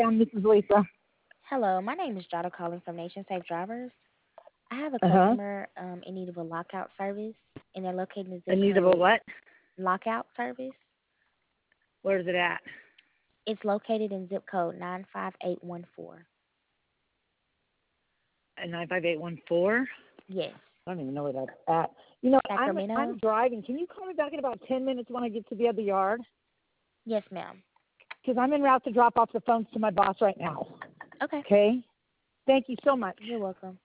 This is Lisa. Hello, my name is Jada calling from Nation Safe Drivers. I have a Uh huh. customer in need of a lockout service, and they're located in the zip In need of a code what? lockout service. Where's it at? It's located in zip code 95814. At 95814. Yes, I don't even know where that's at. I'm Sacramento. driving. Can you call me back in about 10 minutes when I get to the other yard? Yes, ma'am. Because I'm en route to drop off the phones to my boss right now. Okay, Okay. Thank you so much. you're welcome.